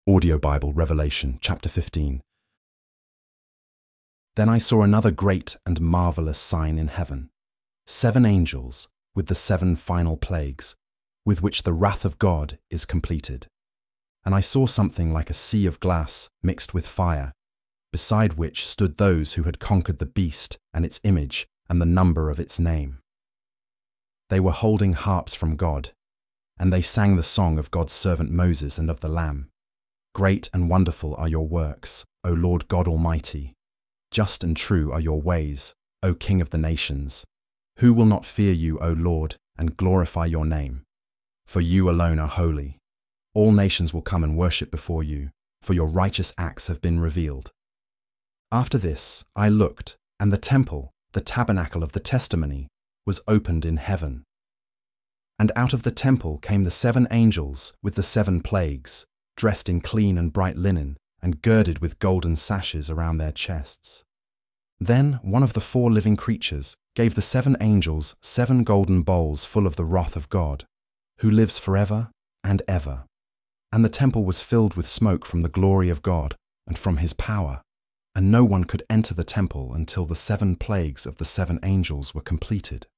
Audio Bible, Revelation, chapter 15. Then I saw another great and marvelous sign in heaven, 7 angels with the 7 final plagues, with which the wrath of God is completed. And I saw something like a sea of glass mixed with fire, beside which stood those who had conquered the beast and its image and the number of its name. They were holding harps from God, and they sang the song of God's servant Moses and of the Lamb. Great and wonderful are your works, O Lord God Almighty. Just and true are your ways, O King of the nations. Who will not fear you, O Lord, and glorify your name? For you alone are holy. All nations will come and worship before you, for your righteous acts have been revealed. After this I looked, and the temple, the tabernacle of the testimony, was opened in heaven. And out of the temple came the 7 angels with the 7 plagues, dressed in clean and bright linen, and girded with golden sashes around their chests. Then one of the 4 living creatures gave the 7 angels 7 golden bowls full of the wrath of God, who lives forever and ever. And the temple was filled with smoke from the glory of God and from his power, and no one could enter the temple until the 7 plagues of the 7 angels were completed.